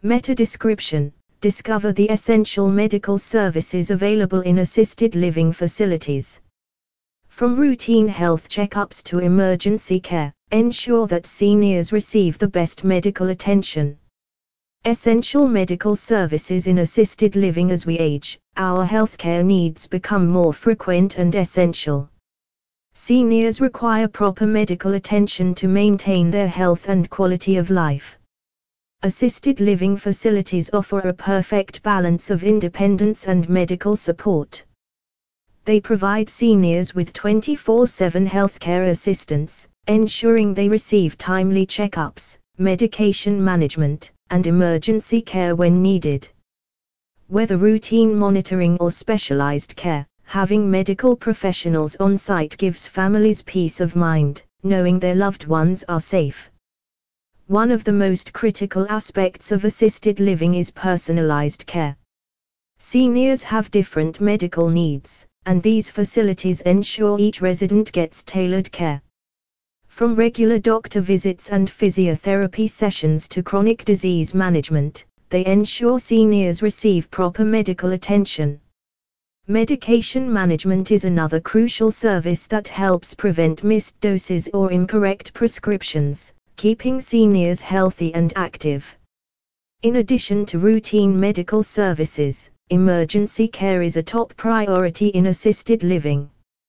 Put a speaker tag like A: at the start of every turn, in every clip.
A: Meta description: discover the essential medical services available in assisted living facilities. From routine health checkups to emergency care, ensure that seniors receive the best medical attention. Essential medical services in assisted living. As we age, our healthcare needs become more frequent and essential. Seniors require proper medical attention to maintain their health and quality of life. Assisted living facilities offer a perfect balance of independence and medical support. They provide seniors with 24/7 healthcare assistance, ensuring they receive timely checkups, medication management, and emergency care when needed. Whether routine monitoring or specialized care, having medical professionals on site gives families peace of mind, knowing their loved ones are safe. One of the most critical aspects of assisted living is personalized care. Seniors have different medical needs, and these facilities ensure each resident gets tailored care. From regular doctor visits and physiotherapy sessions to chronic disease management, they ensure seniors receive proper medical attention. Medication management is another crucial service that helps prevent missed doses or incorrect prescriptions, keeping seniors healthy and active. In addition to routine medical services, emergency care is a top priority in assisted living.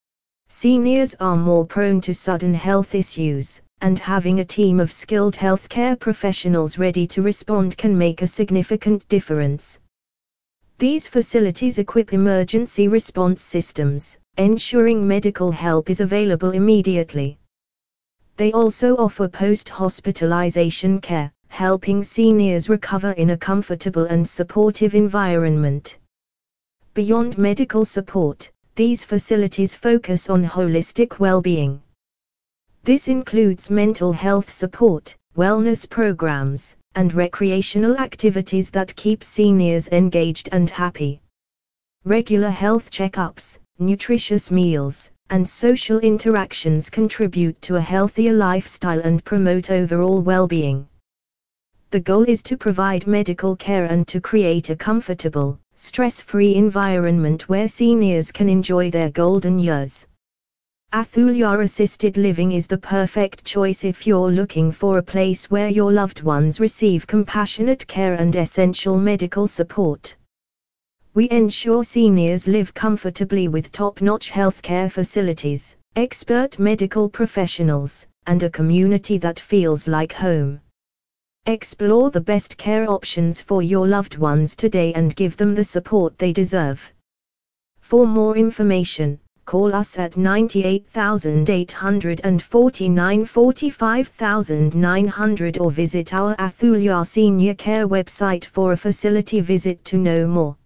A: Seniors are more prone to sudden health issues, and having a team of skilled healthcare professionals ready to respond can make a significant difference. These facilities equip emergency response systems, ensuring medical help is available immediately. They also offer post-hospitalization care, helping seniors recover in a comfortable and supportive environment. Beyond medical support, these facilities focus on holistic well-being. This includes mental health support, wellness programs, and recreational activities that keep seniors engaged and happy. Regular health checkups, nutritious meals, and social interactions contribute to a healthier lifestyle and promote overall well-being. The goal is to provide medical care and to create a comfortable, stress-free environment where seniors can enjoy their golden years. Athulya Assisted Living is the perfect choice if you're looking for a place where your loved ones receive compassionate care and essential medical support. We ensure seniors live comfortably with top-notch healthcare facilities, expert medical professionals, and a community that feels like home. Explore the best care options for your loved ones today and give them the support they deserve. For more information, call us at 98,849 45,900 or visit our Athulya Senior Care website for a facility visit to know more.